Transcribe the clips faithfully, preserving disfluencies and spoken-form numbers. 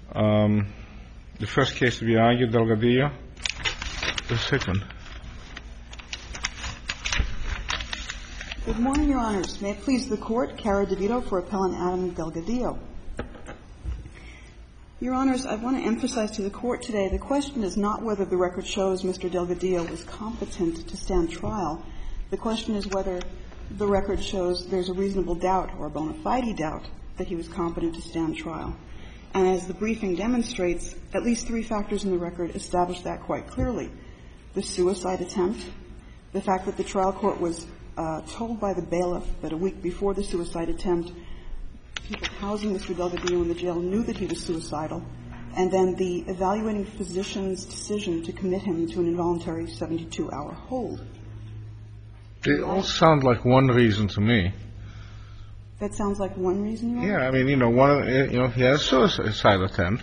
Um, the first case to be argued, Delgadillo. The second. Good morning, Your Honors. May it please the Court, Cara DeVito for Appellant Adam Delgadillo. Your Honors, I want to emphasize to the Court today the question is not whether the record shows Mister Delgadillo was competent to stand trial. The question is whether the record shows there's a reasonable doubt or a bona fide doubt that he was competent to stand trial. And as the briefing demonstrates, at least three factors in the record establish that quite clearly. The suicide attempt, the fact that the trial court was uh, told by the bailiff that a week before the suicide attempt, people housing Mister Delgadillo in the jail knew that he was suicidal, and then the evaluating physician's decision to commit him to an involuntary seventy-two hour hold. They all sound like one reason to me. That sounds like one reason, Your Honor? Yeah, I mean, you know, one, you know, he had a suicide attempt.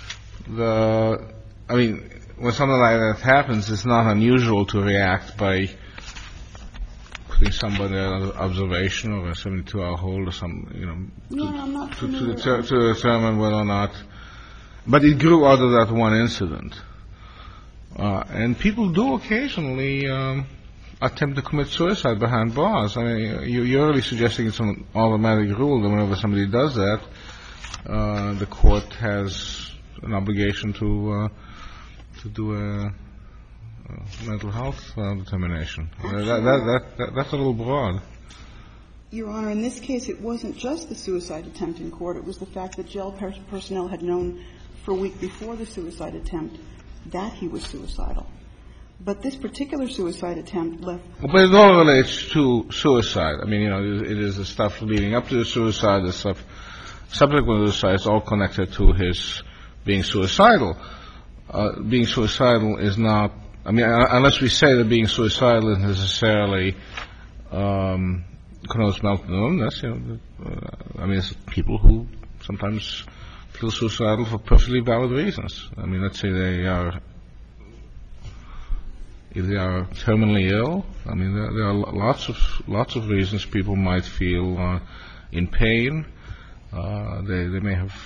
The, I mean, when something like that happens, it's not unusual to react by putting somebody under observation or a seventy-two hour hold or some, you know, no, to, I'm not to, to, deter- to determine whether or not. But it grew out of that one incident. Uh, and people do occasionally um, attempt to commit suicide behind bars. I mean, you, you're really suggesting it's an automatic rule that whenever somebody does that, uh, the court has an obligation to uh, to do a, a mental health uh, determination. Uh, that, that, that, that, that's a little broad. Your Honor, in this case, it wasn't just the suicide attempt in court. It was the fact that jail per- personnel had known for a week before the suicide attempt that he was suicidal. But this particular suicide attempt left... But it all relates to suicide. I mean, you know, it is the stuff leading up to the suicide, the stuff subsequent to the suicide. It's all connected to his being suicidal. Uh, being suicidal is not... I mean, unless we say that being suicidal is necessarily um, connotes mental illness, you know, uh, I mean, it's people who sometimes feel suicidal for perfectly valid reasons. I mean, let's say they are... If they are terminally ill, I mean, there, there are lots of lots of reasons people might feel uh, in pain. Uh, they they may have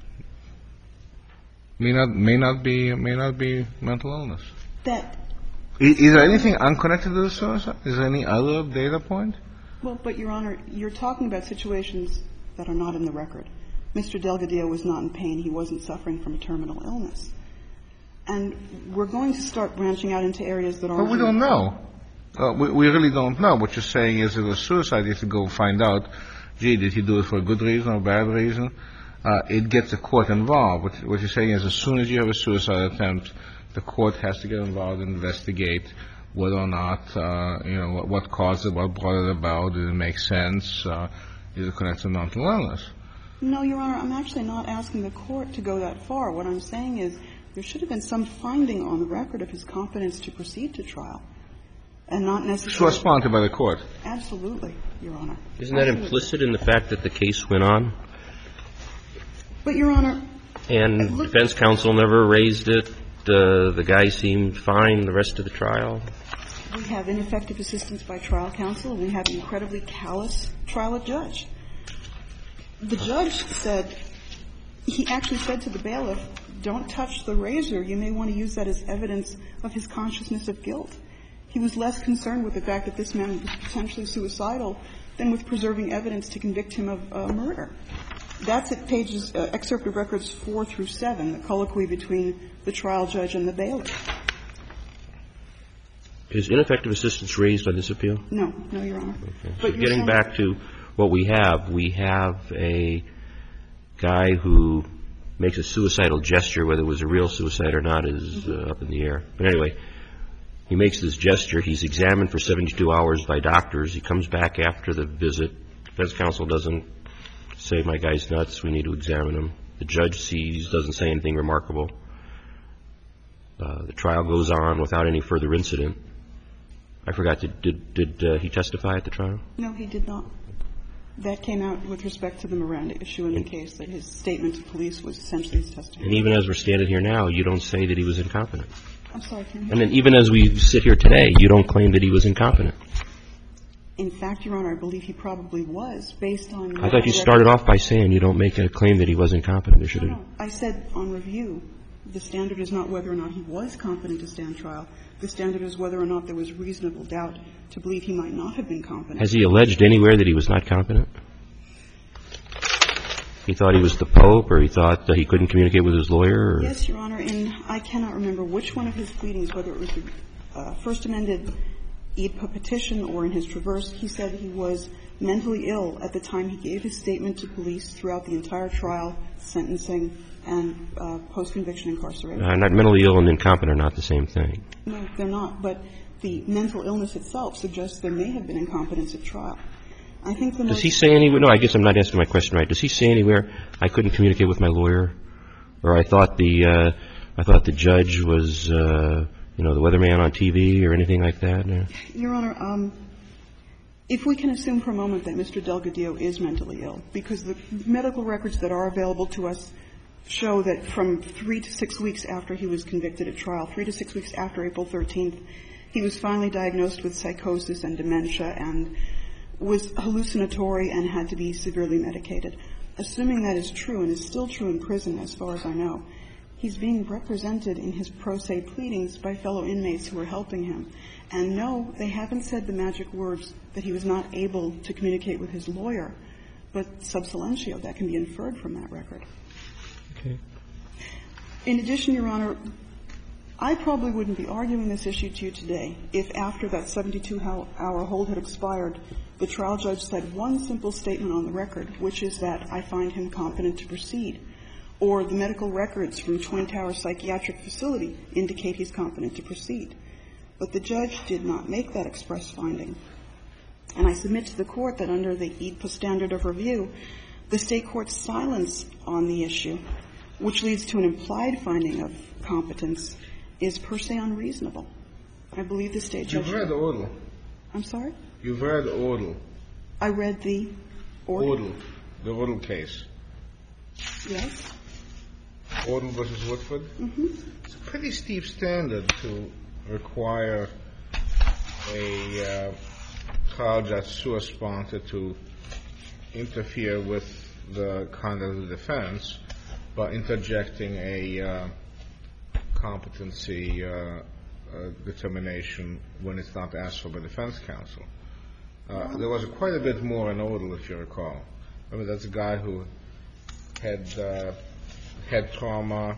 may not may not be may not be mental illness. That is, is there anything unconnected to the suicide? Is there any other data point? Well, but Your Honor, you're talking about situations that are not in the record. Mister Delgadillo was not in pain. He wasn't suffering from a terminal illness. And we're going to start branching out into areas that aren't... But we don't know. Uh, we, we really don't know. What you're saying is that a suicide, you have to go find out, gee, did he do it for a good reason or a bad reason? Uh, it gets the court involved. What, what you're saying is as soon as you have a suicide attempt, the court has to get involved and investigate whether or not, uh, you know, what, what caused it, what brought it about, did it make sense, uh, is it connected to mental illness? No, Your Honor, I'm actually not asking the court to go that far. What I'm saying is there should have been some finding on the record of his competence to proceed to trial, and not necessarily... Sponsored by the court. Absolutely, Your Honor. Isn't that Absolutely. implicit in the fact that the case went on? But, Your Honor... And defense counsel never raised it. Uh, the guy seemed fine the rest of the trial. We have ineffective assistance by trial counsel, and we have an incredibly callous trial judge. The judge said, he actually said to the bailiff, don't touch the razor. You may want to use that as evidence of his consciousness of guilt. He was less concerned with the fact that this man was potentially suicidal than with preserving evidence to convict him of uh, murder. That's at pages, uh, excerpt of records four through seven, the colloquy between the trial judge and the bailiff. Is ineffective assistance raised on this appeal? No. No, Your Honor. Okay. So getting back to what we have, we have a guy who makes a suicidal gesture. Whether it was a real suicide or not is uh, up in the air. But anyway, he makes this gesture. He's examined for seventy-two hours by doctors. He comes back after the visit. Defense counsel doesn't say, my guy's nuts, we need to examine him. The judge sees, doesn't say anything remarkable. Uh, the trial goes on without any further incident. I forgot, did, did, did uh, he testify at the trial? No, he did not. That came out with respect to the Miranda issue in the case, that his statement to police was essentially his testimony. And even as we're standing here now, you don't say that he was incompetent. I'm sorry, can you And then even as we sit here today, you don't claim that he was incompetent. In fact, Your Honor, I believe he probably was, based on... I thought you started off by saying you don't make a claim that he wasn't competent. Should no, no. I said on review, the standard is not whether or not he was competent to stand trial. The standard is whether or not there was reasonable doubt to believe he might not have been competent. Has he alleged anywhere that he was not competent? He thought he was the Pope, or he thought that he couldn't communicate with his lawyer? Or? Yes, Your Honor, and I cannot remember which one of his pleadings, whether it was the uh, first amended E D P A petition or in his traverse, he said he was mentally ill at the time he gave his statement to police throughout the entire trial, sentencing, and uh, post-conviction incarceration. Uh, not mentally ill and incompetent are not the same thing. No, they're not, but the mental illness itself suggests there may have been incompetence at trial. I think the Does most he say anywhere, no, I guess I'm not asking my question right. Does he say anywhere, I couldn't communicate with my lawyer? Or I thought the, uh, I thought the judge was, uh, you know, the weatherman on T V or anything like that? No? Your Honor, um, if we can assume for a moment that Mister Delgadillo is mentally ill, because the medical records that are available to us show that from three to six weeks after he was convicted at trial, three to six weeks after April thirteenth, he was finally diagnosed with psychosis and dementia and was hallucinatory and had to be severely medicated. Assuming that is true and is still true in prison as far as I know, he's being represented in his pro se pleadings by fellow inmates who are helping him. And no, they haven't said the magic words that he was not able to communicate with his lawyer, but sub silentio, that can be inferred from that record. Okay. In addition, Your Honor, I probably wouldn't be arguing this issue to you today if after that seventy-two hour hold had expired, the trial judge said one simple statement on the record, which is that I find him competent to proceed, or the medical records from Twin Tower Psychiatric Facility indicate he's competent to proceed. But the judge did not make that express finding. And I submit to the Court that under the E D P A standard of review, the State court's silence on the issue, which leads to an implied finding of competence, is per se unreasonable. I believe the State judge... You've read Odle. I'm sorry? You've read Odle. I read the order. Odle. The Odle case. Yes. Odle versus Woodford. Mm-hmm. It's a pretty steep standard to require a uh, trial judge sua sponte to interfere with the conduct of the defense by interjecting a uh, competency uh, uh, determination when it's not asked for by defense counsel. Uh, there was quite a bit more in Odle, if you recall. I mean, that's a guy who had uh, head trauma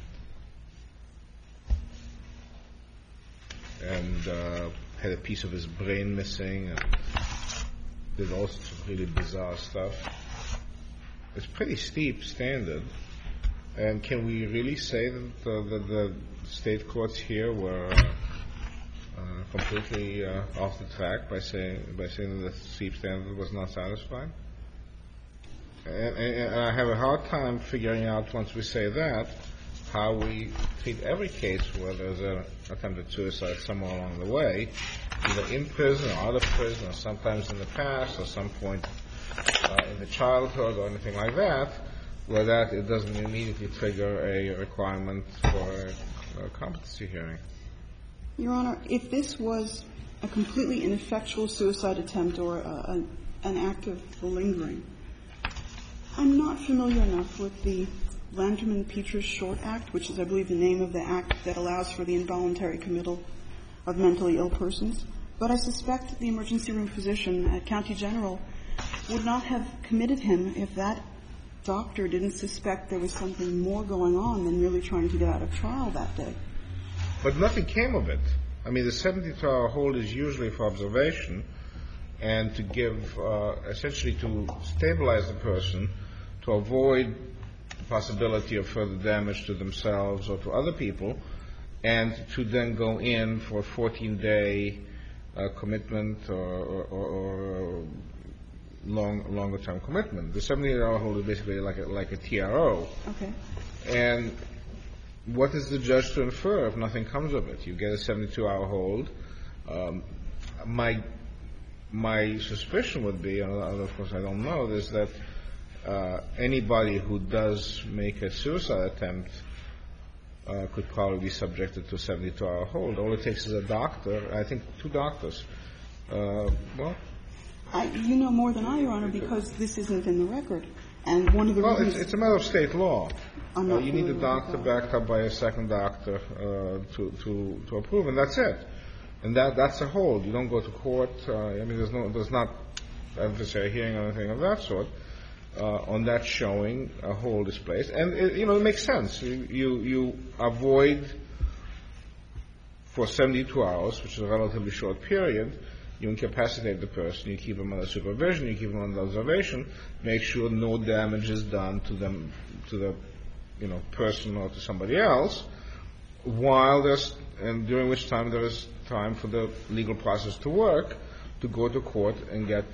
and uh, had a piece of his brain missing and did all sorts of really bizarre stuff. It's pretty steep standard. And can we really say that the, the, the state courts here were uh, uh, completely uh, off the track by saying by saying that the steep standard was not satisfied? And, and, and I have a hard time figuring out, once we say that, how we treat every case where there's an attempted suicide somewhere along the way, either in prison or out of prison, or sometimes in the past, or some point uh, in the childhood, or anything like that, where that it doesn't immediately trigger a requirement for a, a competency hearing. Your Honor, if this was a completely ineffectual suicide attempt or a, a, an act of lingering, I'm not familiar enough with the Lanterman-Petras Short Act, which is, I believe, the name of the act that allows for the involuntary committal of mentally ill persons. But I suspect the emergency room physician at County General would not have committed him if that doctor didn't suspect there was something more going on than merely trying to get out of trial that day. But nothing came of it. I mean, the seventy-two hour hold is usually for observation and to give, uh, essentially to stabilize the person, to avoid the possibility of further damage to themselves or to other people, and to then go in for a fourteen day uh, commitment or, or, or, or long, longer term commitment. The seventy-eight hour hold is basically like a, like a T R O. Okay. And what is the judge to infer if nothing comes of it? You get a seventy-two hour hold. Um, my my suspicion would be, and of course I don't know, is that uh, anybody who does make a suicide attempt uh, could probably be subjected to a seventy-two hour hold. All it takes is a doctor, I think two doctors. Uh, well, I, you know more than I, Your Honor, because this isn't in the record. And one of the well, reasons... it's, it's a matter of state law. I'm Uh, not you need a familiar with doctor that. backed up by a second doctor uh, to, to, to approve, and that's it. And that that's a hold. You don't go to court. Uh, I mean, there's no, there's not adversary hearing or anything of that sort. Uh, on that showing, a hold is placed, and it, you know it makes sense. You, you you avoid for seventy-two hours, which is a relatively short period. You incapacitate the person. You keep them under supervision. You keep them under observation. Make sure no damage is done to them, to the you know person or to somebody else. While there's and during which time there is time for the legal process to work, to go to court and get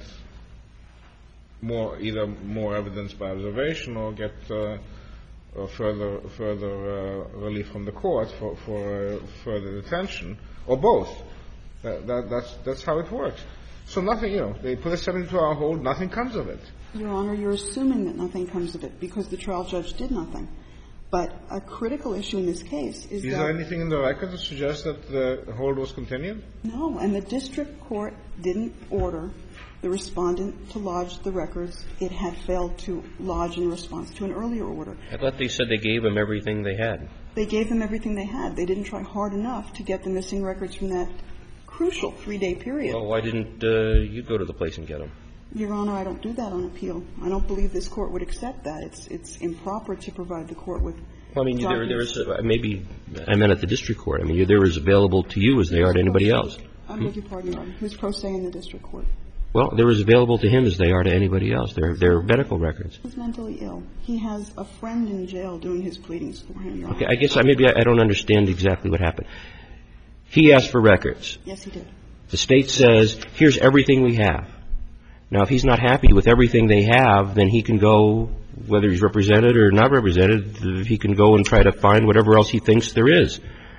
more, either more evidence by observation or get uh, uh, further further uh, relief from the court for for uh, further detention, or both. That, that, that's that's how it works. So nothing, you know, they put a seventy-two hour hold, nothing comes of it. Your Honor, you're assuming that nothing comes of it because the trial judge did nothing. But a critical issue in this case is, Is that... there anything in the record to suggest that the hold was continued? No, and the district court didn't order the respondent to lodge the records it had failed to lodge in response to an earlier order. I thought they said they gave him everything they had. They gave them everything they had. They didn't try hard enough to get the missing records from that crucial three-day period. Well, why didn't uh, you go to the place and get them? Your Honor, I don't do that on appeal. I don't believe this court would accept that. It's it's improper to provide the court with Well, I mean, there, there documents. is uh, maybe I meant at the district court. I mean, they're as available to you as they are to anybody else. I beg your pardon, Your Honor. Who's pro se in the district court? Well, they're as available to him as they are to anybody else. They're they're medical records. He's mentally ill. He has a friend in jail doing his pleadings for him, Your Honor. Okay, I guess I, maybe I, I don't understand exactly what happened. He asked for records. Yes, he did. The state says, here's everything we have. Now, if he's not happy with everything they have, then he can go, whether he's represented or not represented, he can go and try to find whatever else he thinks there is.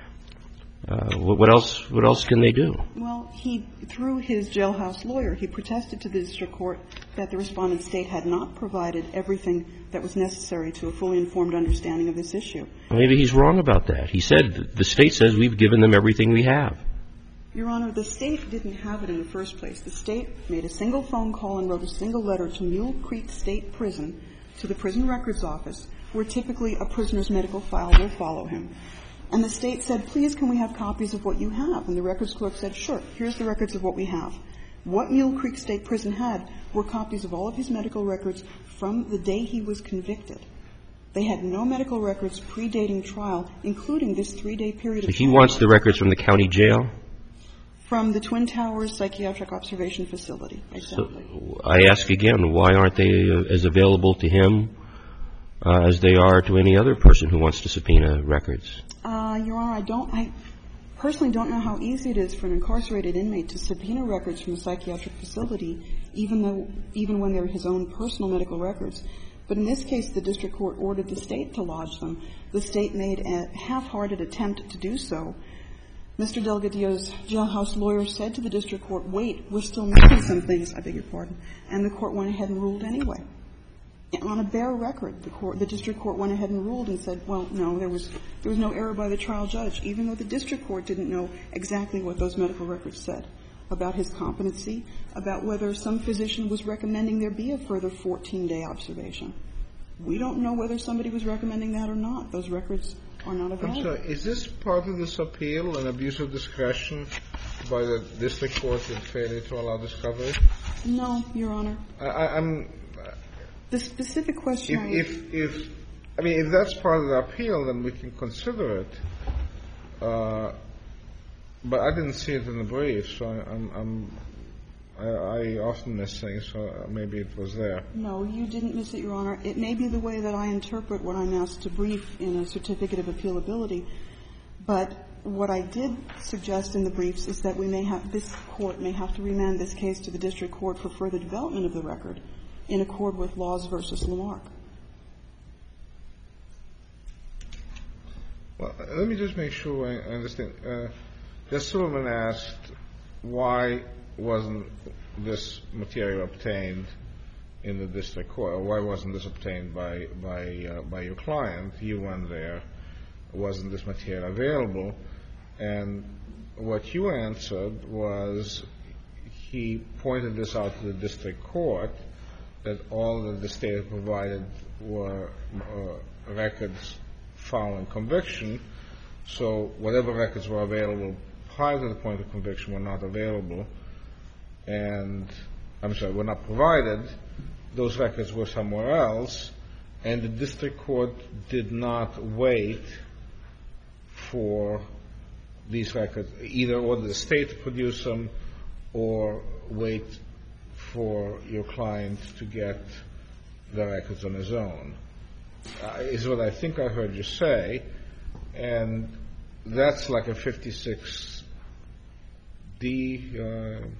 Uh, what, what else? What else can they do? Well, he, through his jailhouse lawyer, he protested to the district court that the respondent state had not provided everything that was necessary to a fully informed understanding of this issue. Well, maybe he's wrong about that. He said, the state says we've given them everything we have. Your Honor, the state didn't have it in the first place. The state made a single phone call and wrote a single letter to Mule Creek State Prison, to the prison records office, where typically a prisoner's medical file will follow him. And the state said, please, can we have copies of what you have? And the records clerk said, sure, here's the records of what we have. What Mule Creek State Prison had were copies of all of his medical records from the day he was convicted. They had no medical records predating trial, including this three-day period So of he time. wants the records from the county jail? From the Twin Towers Psychiatric Observation Facility, exactly. So I ask again, why aren't they uh, as available to him uh, as they are to any other person who wants to subpoena records? Uh, Your Honor, I don't, I personally don't know how easy it is for an incarcerated inmate to subpoena records from a psychiatric facility, even though, even when they're his own personal medical records. But in this case, the district court ordered the state to lodge them. The state made a half-hearted attempt to do so. Mister Delgadillo's jailhouse lawyer said to the district court, wait, we're still missing some things, I beg your pardon. And the court went ahead and ruled anyway. On a bare record, the court, the district court went ahead and ruled and said, well, no, there was, there was no error by the trial judge, even though the district court didn't know exactly what those medical records said about his competency, about whether some physician was recommending there be a further fourteen-day observation. We don't know whether somebody was recommending that or not. Those records are not available. I'm sorry, is this part of this appeal an abuse of discretion by the district court in failure to allow discovery? No, Your Honor. I, I, I'm. The specific question I If, if, if, I mean, if that's part of the appeal, then we can consider it. Uh, but I didn't see it in the brief, so I, I'm, I'm I, I often miss things, so maybe it was there. No, you didn't miss it, Your Honor. It may be the way that I interpret what I'm asked to brief in a certificate of appealability, but what I did suggest in the briefs is that we may have, this court may have to remand this case to the district court for further development of the record in accord with Laws versus Lamarck. Well, let me just make sure I understand. Uh, Justice Silverman asked why wasn't this material obtained in the district court, or why wasn't this obtained by by uh, by your client? You went there. Wasn't this material available? And what you answered was he pointed this out to the district court, that all that the state had provided were uh, records following conviction, so whatever records were available prior to the point of conviction were not available, and, I'm sorry, were not provided. Those records were somewhere else, and the district court did not wait for these records, either order the state to produce them or wait for your client to get the records on his own, uh, is what I think I heard you say, and that's like a fifty-six D, uh,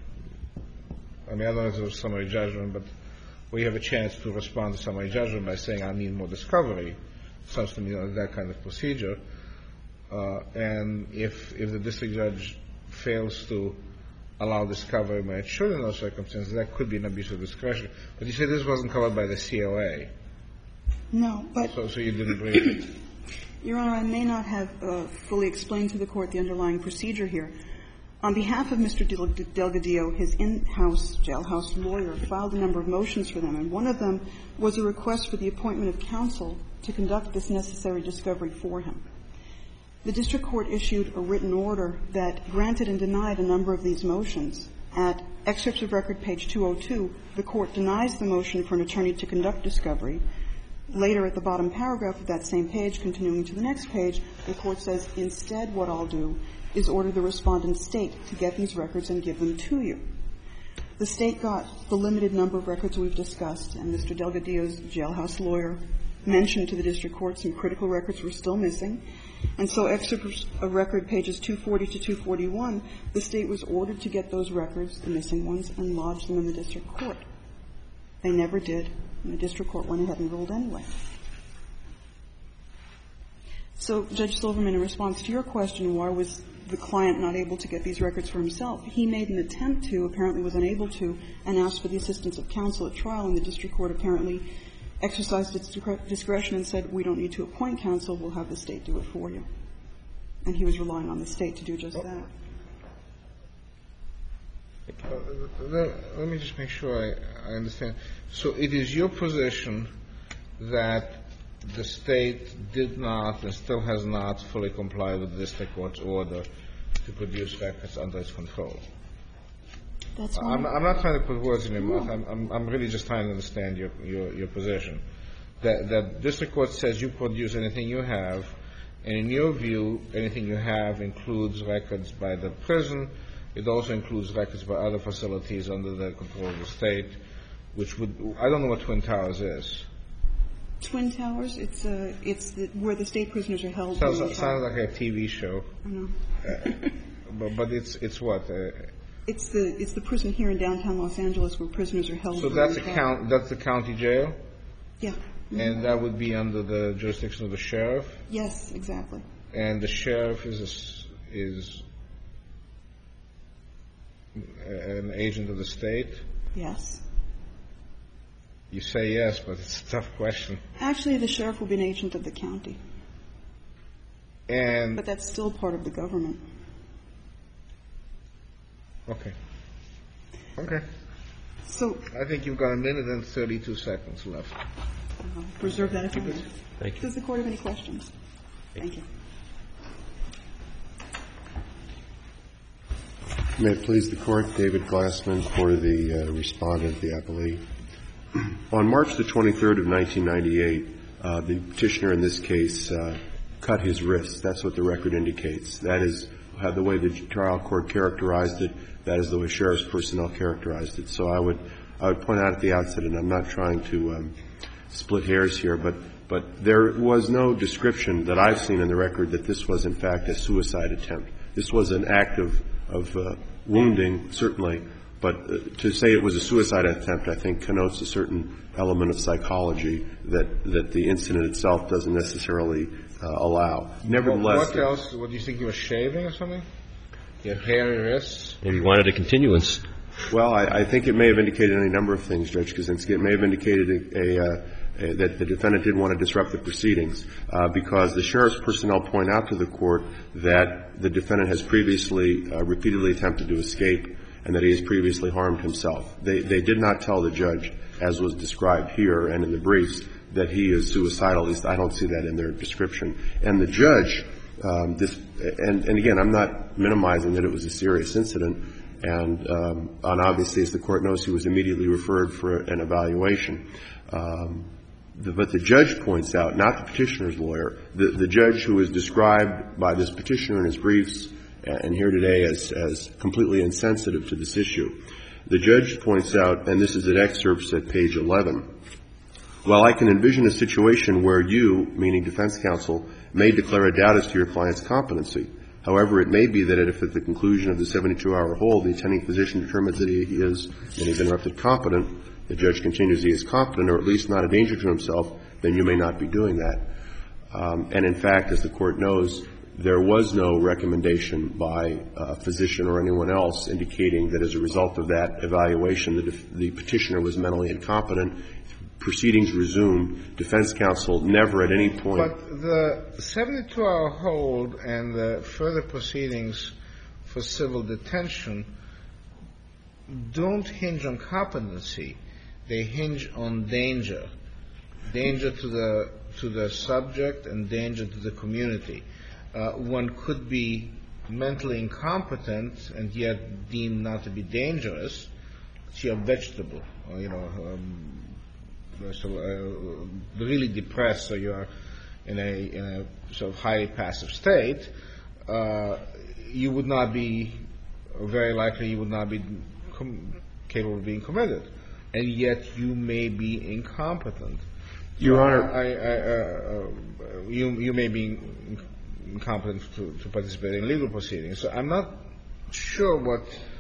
I mean, I don't know if it was summary judgment, but we have a chance to respond to summary judgment by saying I need more discovery. Sounds to me like that kind of procedure. Uh, and if if the district judge fails to allow discovery when it should in those circumstances, that could be an abuse of discretion. But you said this wasn't covered by the C O A. No, but... So, so you didn't brief it. Your Honor, I may not have uh, fully explained to the Court the underlying procedure here. On behalf of Mister Del- Delgadillo, his in-house jailhouse lawyer filed a number of motions for them, and one of them was a request for the appointment of counsel to conduct this necessary discovery for him. The district court issued a written order that granted and denied a number of these motions. At excerpts of record page two oh two, the court denies the motion for an attorney to conduct discovery. Later, at the bottom paragraph of that same page, continuing to the next page, the court says, instead, what I'll do is order the respondent state to get these records and give them to you. The state got the limited number of records we've discussed, and Mister Delgadillo's jailhouse lawyer mentioned to the district court some critical records were still missing. And so excerpts of record pages two forty to two forty-one, the state was ordered to get those records, the missing ones, and lodge them in the district court. They never did, and the district court went ahead and ruled anyway. So, Judge Silverman, in response to your question, why was the client not able to get these records for himself? He made an attempt to, apparently was unable to, and asked for the assistance of counsel at trial, and the district court apparently exercised its discretion and said, we don't need to appoint counsel, we'll have the state do it for you. And he was relying on the state to do just that. Uh, let, let me just make sure I, I understand. So it is your position that the state did not and still has not fully complied with the district court's order to produce records under its control? That's right. I'm, I'm not trying to put words in your mouth. I'm, I'm, I'm really just trying to understand your, your, your position. That, that district court says you produce anything you have, and in your view, anything you have includes records by the prison. It also includes records by other facilities under the control of the state, which would, I don't know what Twin Towers is. Twin Towers, it's uh, it's the, where the state prisoners are held. Sounds, sounds like a T V show. I know. uh, but, but it's, it's what? Uh, It's the it's the prison here in downtown Los Angeles where prisoners are held. So that's a count. That's the county jail. Yeah. Mm-hmm. And that would be under the jurisdiction of the sheriff. Yes, exactly. And the sheriff is a, is an agent of the state. Yes. You say yes, but it's a tough question. Actually, the sheriff will be an agent of the county. And but that's still part of the government. Okay. Okay. So I think you've got a minute and thirty-two seconds left. Uh, reserve that if you wish. Thank you. Does the court have any questions? Thank you. May it please the Court, David Glassman for the uh, respondent, the appellee. On March the twenty-third of nineteen ninety-eight, uh, the petitioner in this case uh, cut his wrists. That's what the record indicates. That is how the way the trial court characterized it. That is the way sheriff's personnel characterized it. So I would I would point out at the outset, and I'm not trying to um, split hairs here, but but there was no description that I've seen in the record that this was in fact a suicide attempt. This was an act of of uh, wounding, certainly, but uh, to say it was a suicide attempt, I think, connotes a certain element of psychology that that the incident itself doesn't necessarily uh, allow. Nevertheless, what else? What do you think he was shaving or something? He had hairy wrists. Maybe he wanted a continuance. Well, I, I think it may have indicated any number of things, Judge Kaczynski. It may have indicated a, a, uh, a, that the defendant didn't want to disrupt the proceedings uh, because the sheriff's personnel point out to the court that the defendant has previously uh, repeatedly attempted to escape and that he has previously harmed himself. They, they did not tell the judge, as was described here and in the briefs, that he is suicidal. At least I don't see that in their description. And the judge, um, this, and, and again, I'm not minimizing that it was a serious incident, and, um, and obviously, as the Court knows, he was immediately referred for an evaluation. Um, the, but the judge points out, not the petitioner's lawyer, the, the judge who is described by this petitioner in his briefs and here today as, as completely insensitive to this issue. The judge points out, and this is in excerpts at page eleven, while I can envision a situation where you, meaning defense counsel, may declare a doubt as to your client's competency. However, it may be that if at the conclusion of the seventy-two hour hold, the attending physician determines that he is, and he's interrupted, competent, the judge continues he is competent or at least not a danger to himself, then you may not be doing that. Um, and in fact, as the Court knows, there was no recommendation by a physician or anyone else indicating that as a result of that evaluation, the, the petitioner was mentally incompetent. Proceedings resumed. Defense counsel never at any point. But the seventy-two hour hold and the further proceedings for civil detention don't hinge on competency. They hinge on danger. Danger to the to the subject and danger to the community. Uh, one could be mentally incompetent and yet deemed not to be dangerous. See a vegetable, or, you know, um, so, uh, really depressed, so you're in a, in a sort of highly passive state. Uh, you would not be, very likely, you would not be com- capable of being committed, and yet you may be incompetent. Your so Honor, I, I, uh, uh, you you may be incompetent to, to participate in legal proceedings. So I'm not sure what.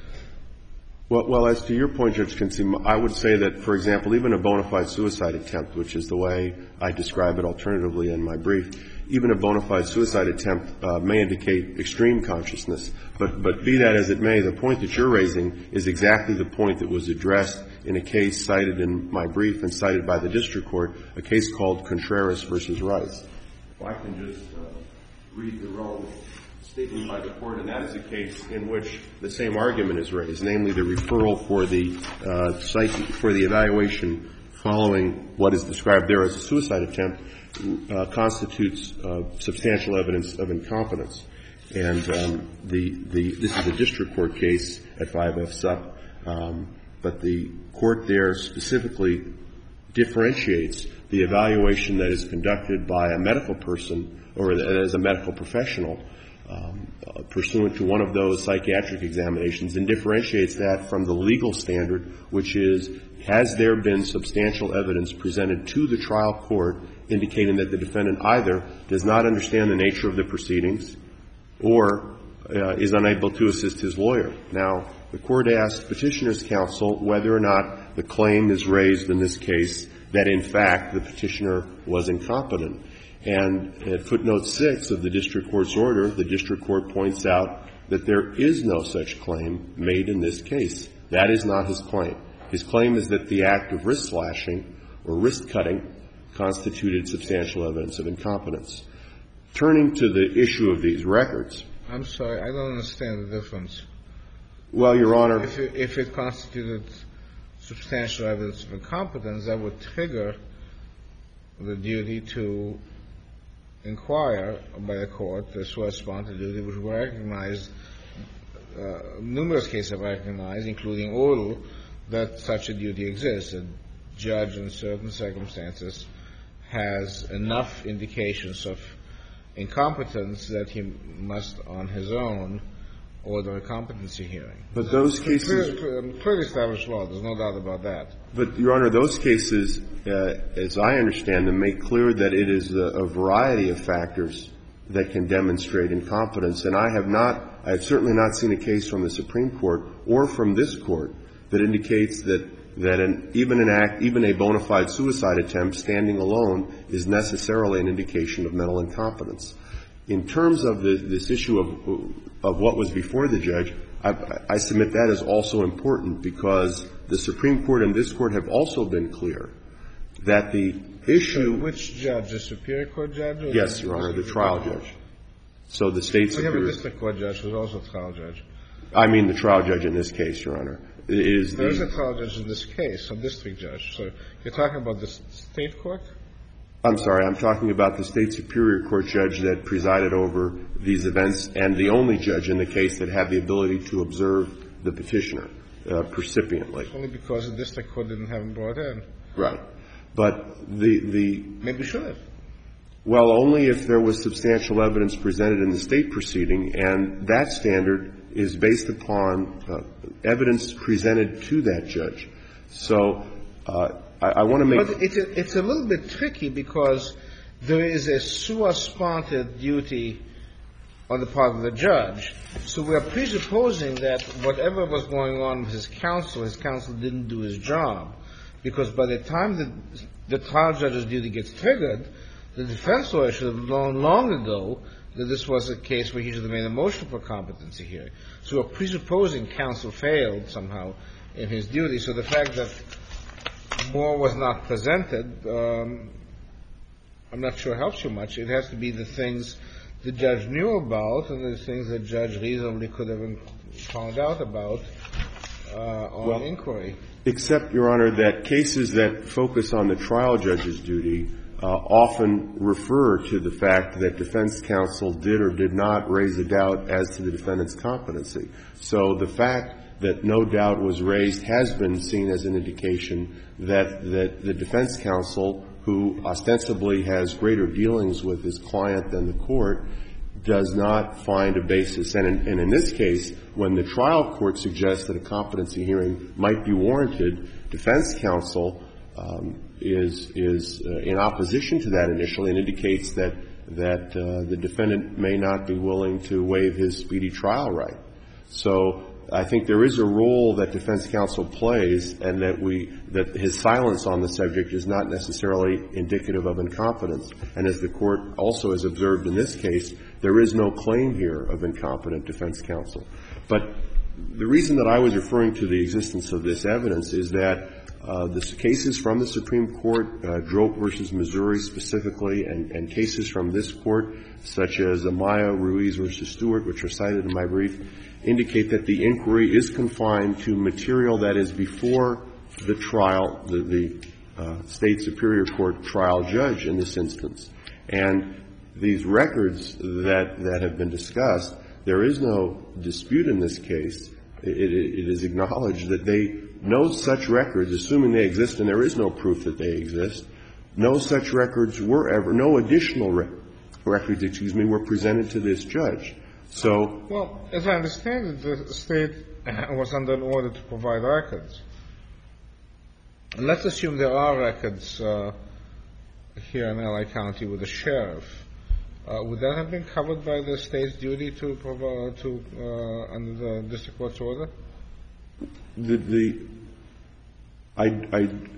Well, well, as to your point, Judge Kinsey, I would say that, for example, even a bona fide suicide attempt, which is the way I describe it alternatively in my brief, even a bona fide suicide attempt uh, may indicate extreme consciousness. But, but be that as it may, the point that you're raising is exactly the point that was addressed in a case cited in my brief and cited by the district court, a case called Contreras versus Rice. If I can just uh, read the relevant statement by the court, and that is a case in which the same argument is raised, namely the referral for the uh, psyche, for the evaluation following what is described there as a suicide attempt uh, constitutes uh, substantial evidence of incompetence. And um, the the this is a district court case at five F Sup, um, but the court there specifically differentiates the evaluation that is conducted by a medical person or as a medical professional Um, uh, pursuant to one of those psychiatric examinations, and differentiates that from the legal standard, which is, has there been substantial evidence presented to the trial court indicating that the defendant either does not understand the nature of the proceedings or uh, is unable to assist his lawyer. Now, the court asked petitioner's counsel whether or not the claim is raised in this case that, in fact, the petitioner was incompetent. And at footnote six of the district court's order, the district court points out that there is no such claim made in this case. That is not his claim. His claim is that the act of wrist slashing or wrist cutting constituted substantial evidence of incompetence. Turning to the issue of these records. I'm sorry, I don't understand the difference. Well, Your Honor. If it, if it constituted substantial evidence of incompetence, that would trigger the duty to inquire by the court, the sua sponte duty, which we recognize, uh, numerous cases have recognized, including oral, that such a duty exists. A judge in certain circumstances has enough indications of incompetence that he must, on his own, order a competency hearing. But those cases... Clearly, clearly established law, there's no doubt about that. But, Your Honor, those cases, uh, as I understand them, make clear that it is a, a variety of factors that can demonstrate incompetence. And I have not, I have certainly not seen a case from the Supreme Court or from this Court that indicates that, that an, even an act, even a bona fide suicide attempt standing alone is necessarily an indication of mental incompetence. In terms of the, this issue of, of what was before the judge, I, I submit that is also important because the Supreme Court and this Court have also been clear that the issue... So which judge? The Superior Court judge? Or yes, Your Honor, the trial judge. So the State Superior... We have a district court judge who's also a trial judge. I mean the trial judge in this case, Your Honor. Is there the, is a trial judge in this case, a district judge. So you're talking about the state court? I'm sorry. I'm talking about the state superior court judge that presided over these events and the only judge in the case that had the ability to observe the petitioner uh, percipiently. Only because the district court didn't have him brought in. Right. But the the maybe should have. Well, only if there was substantial evidence presented in the state proceeding, and that standard is based upon uh, evidence presented to that judge. So uh, I, I want to make. But it's a, it's a little bit tricky because there is a sua sponte duty on the part of the judge. So we are presupposing that whatever was going on with his counsel, his counsel didn't do his job, because by the time the, the trial judge's duty gets triggered, the defense lawyer should have known long ago that this was a case where he should have made a motion for competency hearing. So we're presupposing counsel failed somehow in his duty. So the fact that more was not presented, um, I'm not sure helps you much. It has to be the things the judge knew about and the things the judge reasonably could have found out about uh, on well, inquiry. Except, Your Honor, that cases that focus on the trial judge's duty Uh, often refer to the fact that defense counsel did or did not raise a doubt as to the defendant's competency. So the fact that no doubt was raised has been seen as an indication that, that the defense counsel, who ostensibly has greater dealings with his client than the court, does not find a basis. And in, and in this case, when the trial court suggests that a competency hearing might be warranted, defense counsel um, is is uh, in opposition to that initially and indicates that that uh, the defendant may not be willing to waive his speedy trial right. So I think there is a role that defense counsel plays, and that we that his silence on the subject is not necessarily indicative of incompetence. And as the court also has observed in this case, there is no claim here of incompetent defense counsel. But the reason that I was referring to the existence of this evidence is that Uh, the cases from the Supreme Court, uh, Drope versus Missouri specifically, and, and cases from this court, such as Amaya, Ruiz versus Stewart, which are cited in my brief, indicate that the inquiry is confined to material that is before the trial, the, the uh, state superior court trial judge in this instance. And these records that, that have been discussed, there is no dispute in this case. It, it, it is acknowledged that they no such records, assuming they exist, and there is no proof that they exist, no such records were ever, no additional re- records, excuse me, were presented to this judge. So, well, as I understand it, the state was under an order to provide records. And let's assume there are records uh, here in L A County with the sheriff. Uh, would that have been covered by the state's duty to provide to uh, under the district court's order? The, the I, I,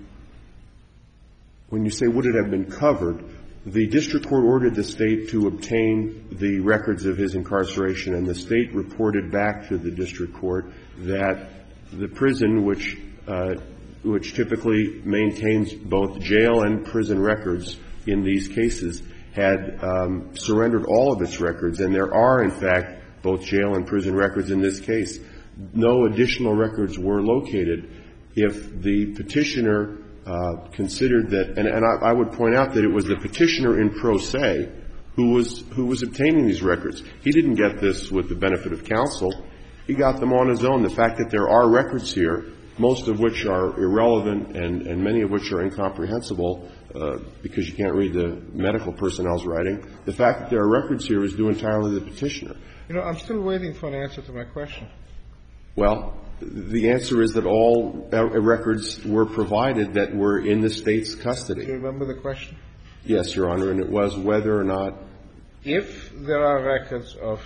when you say would it have been covered, the district court ordered the state to obtain the records of his incarceration, and the state reported back to the district court that the prison, which uh, which typically maintains both jail and prison records in these cases, had um, surrendered all of its records, and there are, in fact, both jail and prison records in this case. No additional records were located. If the petitioner uh, considered that, and, and I, I would point out that it was the petitioner in pro se who was who was obtaining these records. He didn't get this with the benefit of counsel. He got them on his own. The fact that there are records here, most of which are irrelevant and, and many of which are incomprehensible uh, because you can't read the medical personnel's writing, the fact that there are records here is due entirely to the petitioner. You know, I'm still waiting for an answer to my question. Well, the answer is that all records were provided that were in the state's custody. Do you remember the question? Yes, Your Honor, and it was whether or not. If there are records of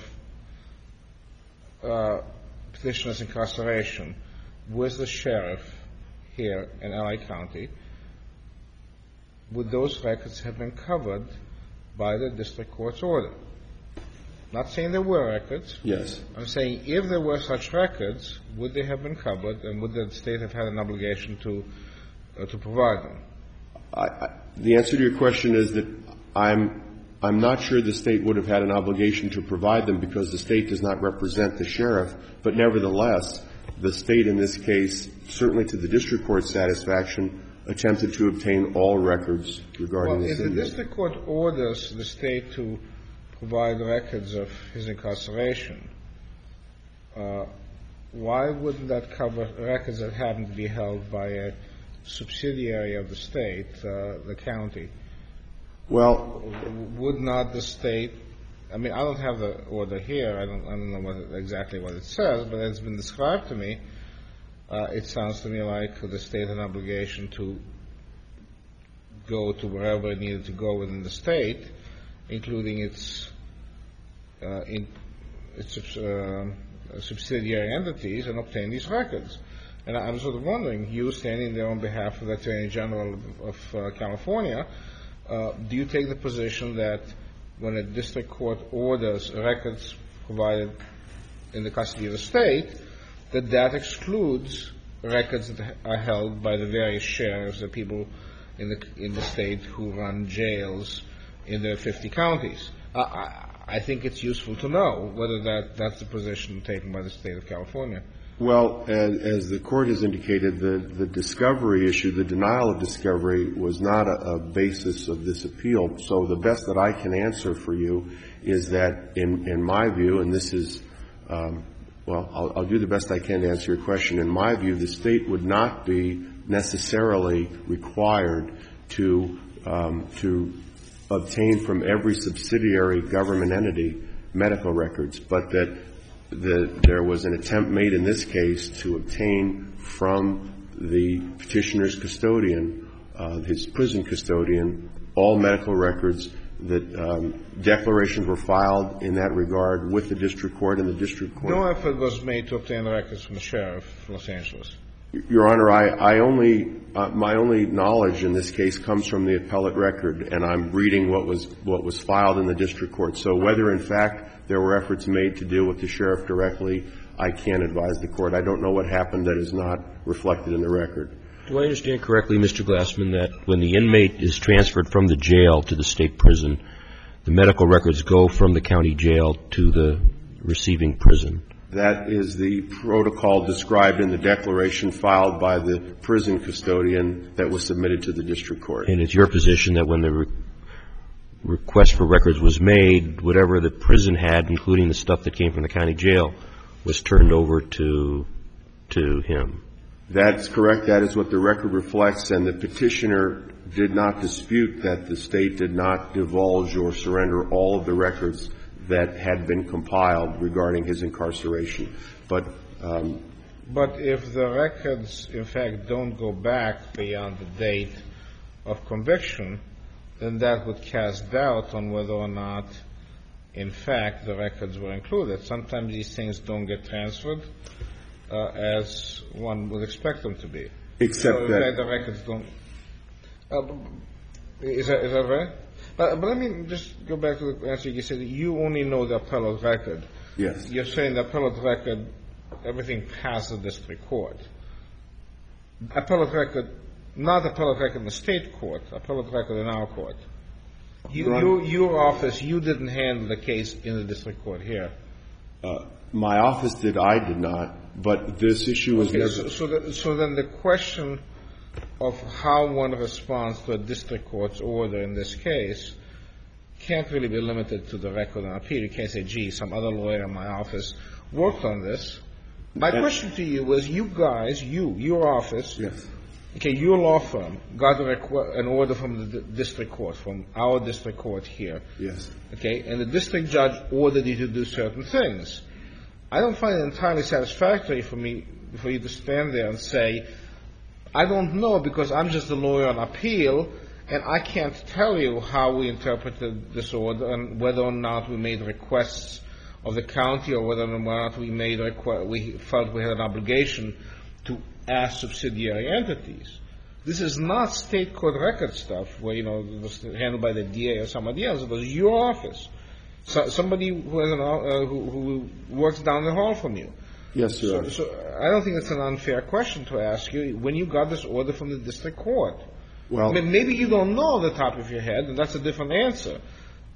uh, petitioner's incarceration with the sheriff here in L A County, would those records have been covered by the district court's order? Not saying there were records. Yes. I'm saying if there were such records, would they have been covered, and would the state have had an obligation to uh, to provide them? I, I, the answer to your question is that I'm I'm not sure the State would have had an obligation to provide them because the State does not represent the sheriff, but nevertheless, the State in this case, certainly to the district court's satisfaction, attempted to obtain all records regarding well, this if inmate. the district court orders the State to provide records of his incarceration, uh, why wouldn't that cover records that happen to be held by a subsidiary of the State, uh, the county? Well, would not the State, I mean, I don't have the order here. I don't, I don't know what it, exactly what it says, but it's been described to me. Uh, it sounds to me like the State had an obligation to go to wherever it needed to go within the State, including its uh, in, its uh, subsidiary entities, and obtain these records. And I'm sort of wondering, you standing there on behalf of the Attorney General of, of uh, California, uh, do you take the position that when a district court orders records provided in the custody of the State, that that excludes records that are held by the various sheriffs, the people in the in the State who run jails in the fifty counties? Uh, I, I think it's useful to know whether that, that's the position taken by the State of California. Well, as, as the Court has indicated, the, the discovery issue, the denial of discovery, was not a, a basis of this appeal. So the best that I can answer for you is that, in, in my view, and this is, um, well, I'll, I'll do the best I can to answer your question. In my view, the State would not be necessarily required to um, to obtain from every subsidiary government entity medical records, but that the, there was an attempt made in this case to obtain from the petitioner's custodian, uh, his prison custodian, all medical records. That um, declarations were filed in that regard with the district court, and the district court. No effort was made to obtain the records from the sheriff of Los Angeles. Your Honor, I, I only uh, my only knowledge in this case comes from the appellate record, and I'm reading what was what was filed in the district court. So whether in fact there were efforts made to deal with the sheriff directly, I can't advise the court. I don't know what happened that is not reflected in the record. Do I understand correctly, Mister Glassman, that when the inmate is transferred from the jail to the state prison, the medical records go from the county jail to the receiving prison? That is the protocol described in the declaration filed by the prison custodian that was submitted to the district court. And it's your position that when the re- request for records was made, whatever the prison had, including the stuff that came from the county jail, was turned over to to him? That's correct. That is what the record reflects, and the petitioner did not dispute that the State did not divulge or surrender all of the records that had been compiled regarding his incarceration. But um, but if the records, in fact, don't go back beyond the date of conviction, then that would cast doubt on whether or not, in fact, the records were included. Sometimes these things don't get transferred uh, as one would expect them to be. Except so, in that fact, the records don't. Uh, is that is that right? But, but let me just go back to the answer you said. You only know the appellate record. Yes. You're saying the appellate record, everything passed the district court. Appellate record, not appellate record in the state court, appellate record in our court. You, you, your office, you didn't handle the case in the district court here. Uh, my office did, I did not, but this issue was okay, never. So, so, the, so then the question of how one responds to a district court's order in this case can't really be limited to the record on appeal. You can't say, gee, some other lawyer in my office worked on this. My Yes. question to you was, you guys, you, your office, Yes. okay, your law firm got a requ- an order from the d- district court, from our district court here. Yes. Okay, and the district judge ordered you to do certain things. I don't find it entirely satisfactory for me, for you to stand there and say, I don't know because I'm just a lawyer on appeal, and I can't tell you how we interpreted this order and whether or not we made requests of the county or whether or not we made requ- we felt we had an obligation to ask subsidiary entities. This is not state court record stuff where, you know, it was handled by the D A or somebody else. It was your office. So, somebody who, has an, uh, who, who works down the hall from you. Yes, Your Honor. So, so I don't think it's an unfair question to ask you when you got this order from the district court. Well, I mean, maybe you don't know the top of your head, and that's a different answer.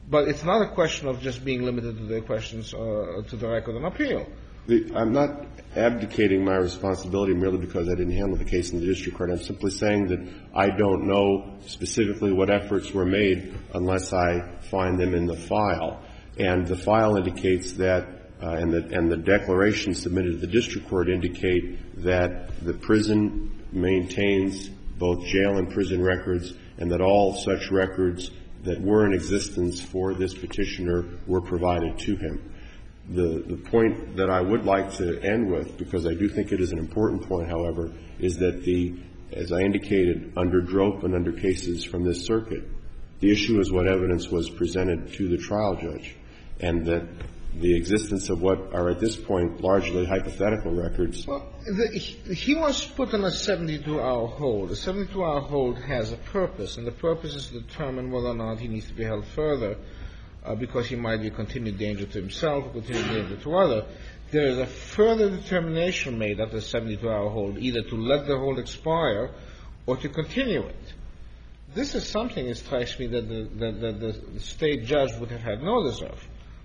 But it's not a question of just being limited to the questions, uh, to the record on appeal. The, I'm not abdicating my responsibility merely because I didn't handle the case in the district court. I'm simply saying that I don't know specifically what efforts were made unless I find them in the file. And the file indicates that, uh, and the, and the declaration submitted to the district court indicate that the prison maintains both jail and prison records, and that all such records that were in existence for this petitioner were provided to him. The, the point that I would like to end with, because I do think it is an important point, however, is that the, as I indicated, under Drope and under cases from this circuit, the issue is what evidence was presented to the trial judge, and that the existence of what are at this point largely hypothetical records. Well, the, he, he was put on a seventy-two hour hold. A seventy-two hour hold has a purpose, and the purpose is to determine whether or not he needs to be held further uh, because he might be a continued danger to himself or continued danger to others. There is a further determination made after a seventy-two hour hold, either to let the hold expire or to continue it. This is something, it strikes me, that the, that, that the state judge would have had notice of.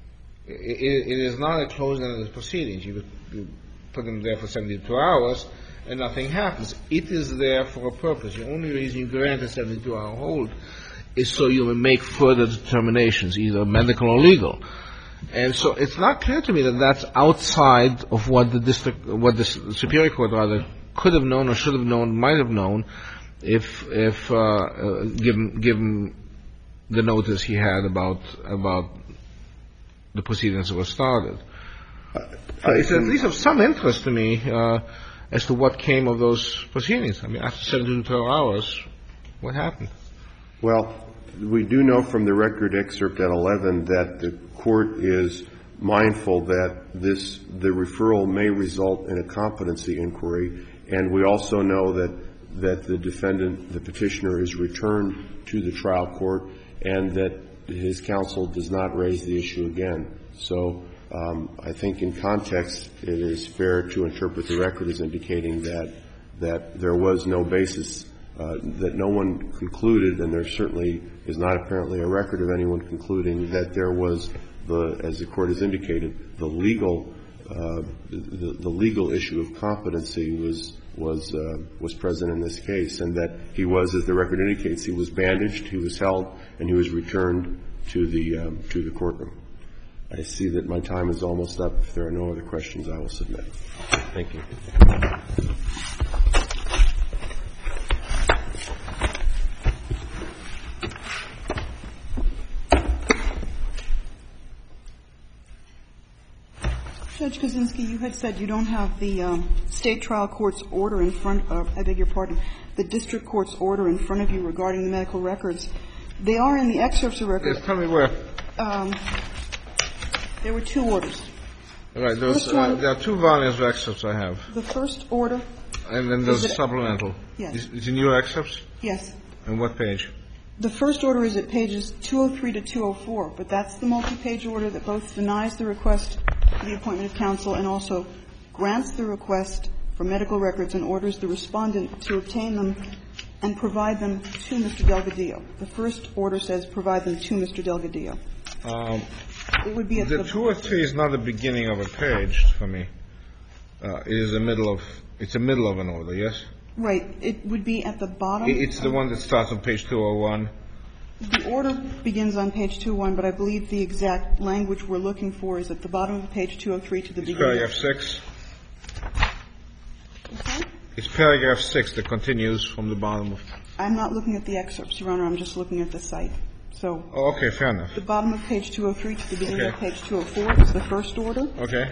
It, it is not a closed-ended proceedings. You, you put them there for seventy-two hours and nothing happens. It is there for a purpose. The only reason you grant a seventy-two hour hold is so you will make further determinations, either medical or legal. And so it's not clear to me that that's outside of what the district, what the Superior Court rather could have known or should have known, might have known, if, if uh, uh, given given the notice he had about about. the proceedings that were started. Uh, it's at least of some interest to me uh, as to what came of those proceedings. I mean, after seventy-two hours, what happened? Well, we do know from the record excerpt at eleven that the court is mindful that this, the referral may result in a competency inquiry, and we also know that, that the defendant, the petitioner, is returned to the trial court and that his counsel does not raise the issue again. So um, I think in context it is fair to interpret the record as indicating that that there was no basis, uh, that no one concluded, and there certainly is not apparently a record of anyone concluding that there was the, as the court has indicated, the legal uh, the, the legal issue of competency was was uh, was present in this case, and that he was, as the record indicates, he was bandaged, he was held, and he was returned to the um, to the courtroom. I see that my time is almost up. If there are no other questions, I will submit. Thank you. Judge Kaczynski, you had said you don't have the um, state trial court's order in front of, I beg your pardon, the district court's order in front of you regarding the medical records. They are in the excerpts of records. Yes, tell me where. Um, there were two orders. All right, those, uh, there are two volumes of excerpts I have. The first order. And then there's a supplemental. Yes. Is it in your excerpts? Yes. And what page? The first order is at pages two oh three to two oh four, but that's the multi-page order that both denies the request for the appointment of counsel and also grants the request for medical records and orders the respondent to obtain them and provide them to Mister Delgadillo. The first order says provide them to Mister Delgadillo. Um, it would be at the, the two or three is not the beginning of a page for me. Uh, it is the middle of it's the middle of an order. Yes. Right. It would be at the bottom. It's the one that starts on page two oh one. The order begins on page two oh one, but I believe the exact language we're looking for is at the bottom of page two oh three to the it's beginning. Paragraph six. Okay. It's paragraph six that continues from the bottom of. I'm not looking at the excerpts, Your Honor. I'm just looking at the site. So. Oh, okay, fair enough. The bottom of page two oh three to the beginning okay. of page two oh four is the first order. Okay.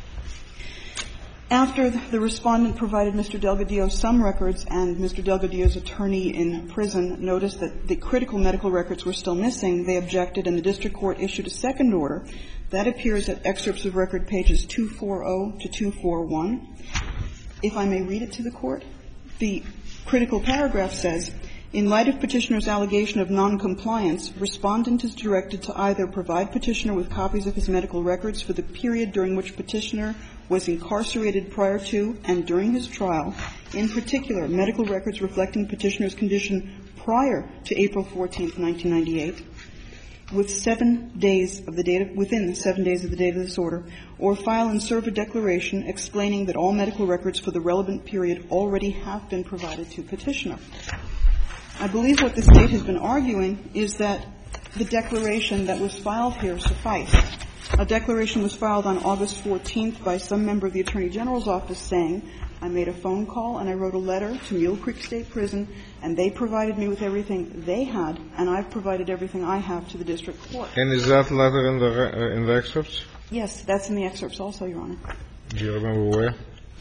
After the respondent provided Mister Delgadillo some records and Mister Delgadillo's attorney in prison noticed that the critical medical records were still missing, they objected and the district court issued a second order. That appears at excerpts of record pages two forty to two forty-one. If I may read it to the court, the critical paragraph says, in light of petitioner's allegation of noncompliance, respondent is directed to either provide petitioner with copies of his medical records for the period during which petitioner was incarcerated prior to and during his trial, in particular, medical records reflecting petitioner's condition prior to April fourteenth, nineteen ninety-eight, with seven days of the date of, within the seven days of the date of this order, or file and serve a declaration explaining that all medical records for the relevant period already have been provided to petitioner. I believe what the State has been arguing is that the declaration that was filed here sufficed. A declaration was filed on August fourteenth by some member of the Attorney General's office saying, I made a phone call and I wrote a letter to Mule Creek State Prison, and they provided me with everything they had, and I've provided everything I have to the district court. And is that letter in the uh, in the excerpts? Yes, that's in the excerpts also, Your Honor. Do you remember where?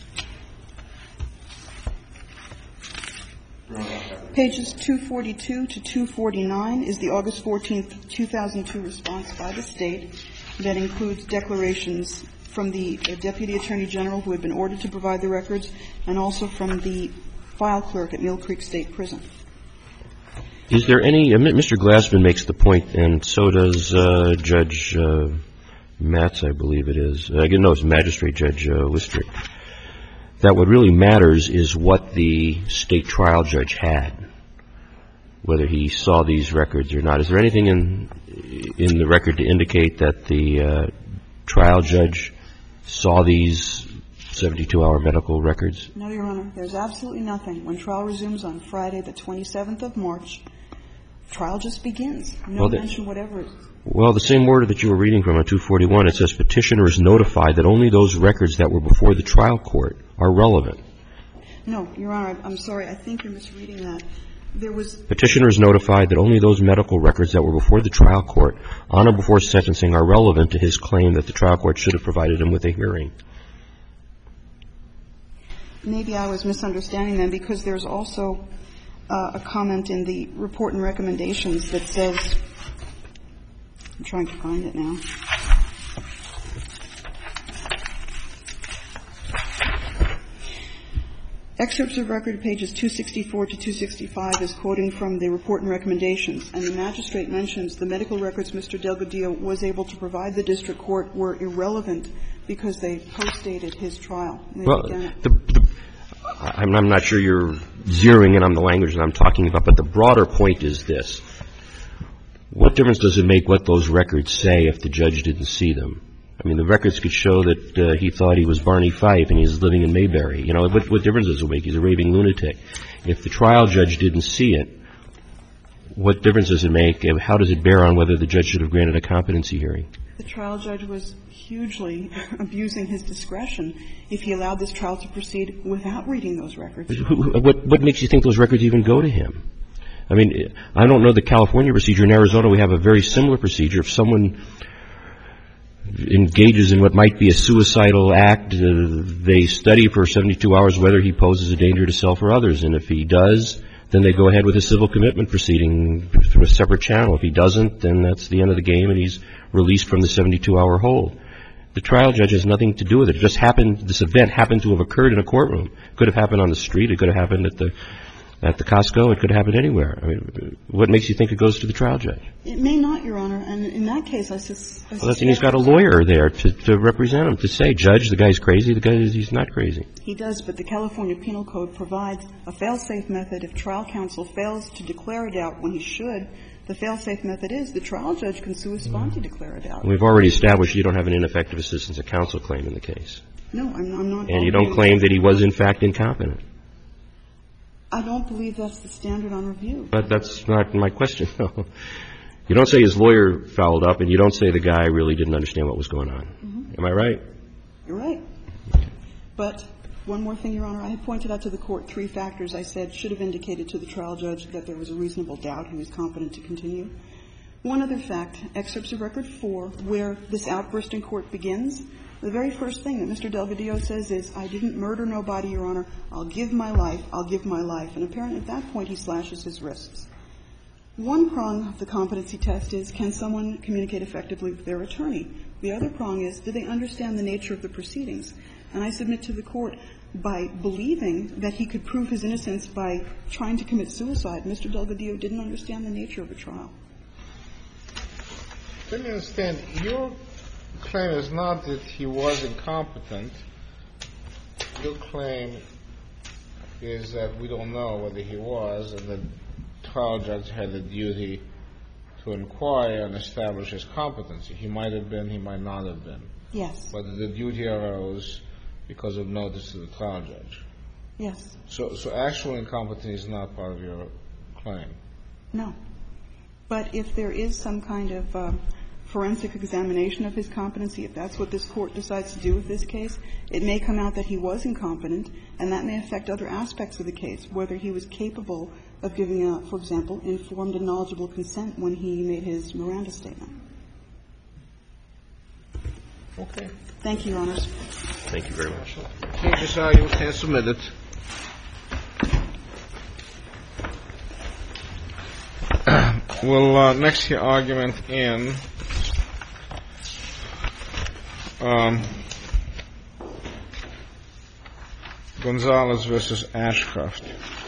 Pages two forty-two to two forty-nine is the August fourteenth, two thousand two response by the State that includes declarations from the Deputy Attorney General who had been ordered to provide the records, and also from the file clerk at Mule Creek State Prison. Is there any uh, – Mister Glassman makes the point, and so does uh, Judge uh, Matz, I believe it is. Uh, no, it's Magistrate Judge uh, Wistrick. That what really matters is what the state trial judge had, whether he saw these records or not. Is there anything in in the record to indicate that the uh, trial judge saw these seventy-two hour medical records? No, Your Honor. There's absolutely nothing. When trial resumes on Friday, the twenty-seventh of March, trial just begins. No well, the, mention whatever. Well, the same order that you were reading from on two forty-one, it says petitioner is notified that only those records that were before the trial court are relevant. No, Your Honor, I'm sorry. I think you're misreading that. There was Petitioner is notified that only those medical records that were before the trial court on or before sentencing are relevant to his claim that the trial court should have provided him with a hearing. Maybe I was misunderstanding them, because there's also uh, a comment in the report and recommendations that says, I'm trying to find it now. Excerpts of record, pages two sixty-four to two sixty-five, is quoting from the report and recommendations, and the magistrate mentions the medical records Mister Delgadillo was able to provide the district court were irrelevant because they postdated his trial. Well, the, the, I'm, I'm not sure you're zeroing in on the language that I'm talking about, but the broader point is this. What difference does it make what those records say if the judge didn't see them? I mean, the records could show that uh, he thought he was Barney Fife and he was living in Mayberry. You know, what, what difference does it make? He's a raving lunatic. If the trial judge didn't see it, what difference does it make? How does it bear on whether the judge should have granted a competency hearing? The trial judge was hugely abusing his discretion if he allowed this trial to proceed without reading those records. What, what makes you think those records even go to him? I mean, I don't know the California procedure. In Arizona, we have a very similar procedure. If someone engages in what might be a suicidal act, uh, they study for seventy-two hours whether he poses a danger to self or others. And if he does, then they go ahead with a civil commitment proceeding through a separate channel. If he doesn't, then that's the end of the game and he's released from the seventy-two hour hold. The trial judge has nothing to do with it. It just happened, this event happened to have occurred in a courtroom. It could have happened on the street. It could have happened at the At the Costco. It could have happened anywhere. I mean, what makes you think it goes to the trial judge? It may not, Your Honor. And in that case, I sus- I Well, that's, and he's got a lawyer there to, to represent him, to say, Judge, the guy's crazy. The guy is, he's not crazy. He does, but the California Penal Code provides a fail-safe method if trial counsel fails to declare a doubt when he should. The fail-safe method is the trial judge can sua sponte declare a doubt. We've already established you don't have an ineffective assistance of counsel claim in the case. No, I'm, I'm not. And you don't claim that he was, in fact, incompetent. I don't believe that's the standard on review. But that's not my question. No. You don't say his lawyer fouled up, and you don't say the guy really didn't understand what was going on. Mm-hmm. Am I right? You're right. But one more thing, Your Honor. I had pointed out to the Court three factors I said should have indicated to the trial judge that there was a reasonable doubt he was competent to continue. One other fact, excerpts of Record four, where this outburst in court begins, the very first thing that Mister Delgadillo says is, I didn't murder nobody, Your Honor. I'll give my life. I'll give my life. And apparently at that point he slashes his wrists. One prong of the competency test is, can someone communicate effectively with their attorney? The other prong is, do they understand the nature of the proceedings? And I submit to the Court, by believing that he could prove his innocence by trying to commit suicide, Mister Delgadillo didn't understand the nature of a trial. Let me understand. Your claim is not that he was incompetent. Your claim is that we don't know whether he was, and the trial judge had a duty to inquire and establish his competency. He might have been, he might not have been. Yes. But the duty arose because of notice to the trial judge. Yes. So, so actual incompetency is not part of your claim. No. But if there is some kind of uh, forensic examination of his competency, if that's what this Court decides to do with this case, it may come out that he was incompetent, and that may affect other aspects of the case, whether he was capable of giving a, for example, informed and knowledgeable consent when he made his Miranda statement. Okay. Thank you, Your Honors. Thank you very much. Case is argued and submitted. We'll uh, next hear argument in um, Gonzalez versus Ashcroft.